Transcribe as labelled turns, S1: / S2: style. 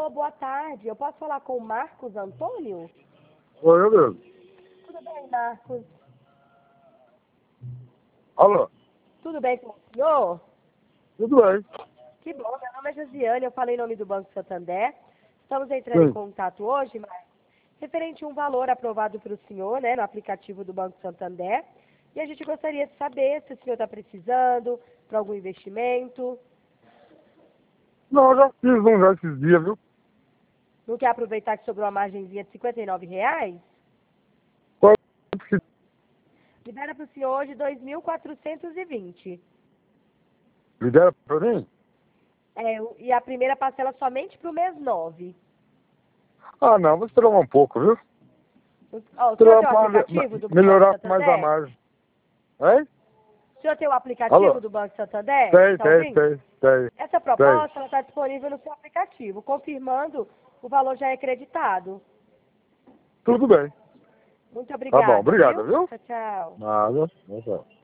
S1: boa tarde. Eu posso falar com o Marcos Antônio?
S2: Oi, eu mesmo.
S1: Tudo bem, Marcos?
S2: Alô?
S1: Tudo bem com o senhor?
S2: Tudo bem?
S1: Que bom, meu nome é Josiane, eu falei em nome do Banco Santander. Estamos entrando em
S2: Sim.
S1: contato hoje, mas referente a um valor aprovado para o senhor, né, no aplicativo do Banco Santander. E a gente gostaria de saber se o senhor está precisando para algum investimento.
S2: Não, eu já fiz um já esses dias, viu?
S1: Não quer aproveitar que sobrou uma margenzinha de R$ 59?
S2: Qual que
S1: Libera para o senhor hoje 2.420.
S2: lidera pra mim?
S1: E a primeira parcela somente para o mês 9.
S2: Ah, não, vou esperar um pouco, viu?
S1: Ó, o senhor
S2: Esperar
S1: tem o
S2: pra
S1: aplicativo do Banco
S2: melhorar mais a
S1: Santander?
S2: margem. Hein?
S1: O senhor tem o aplicativo
S2: Alô?
S1: do Banco Santander?
S2: Tem,
S1: Está
S2: tem,
S1: ouvindo?
S2: tem, tem,
S1: Essa
S2: tem.
S1: proposta está disponível no seu aplicativo. Confirmando, o valor já é creditado.
S2: Tudo bem.
S1: Muito
S2: Tá bom,
S1: obrigada,
S2: obrigado,
S1: viu?
S2: viu?
S1: Tchau, tchau.
S2: Nada. Tchau.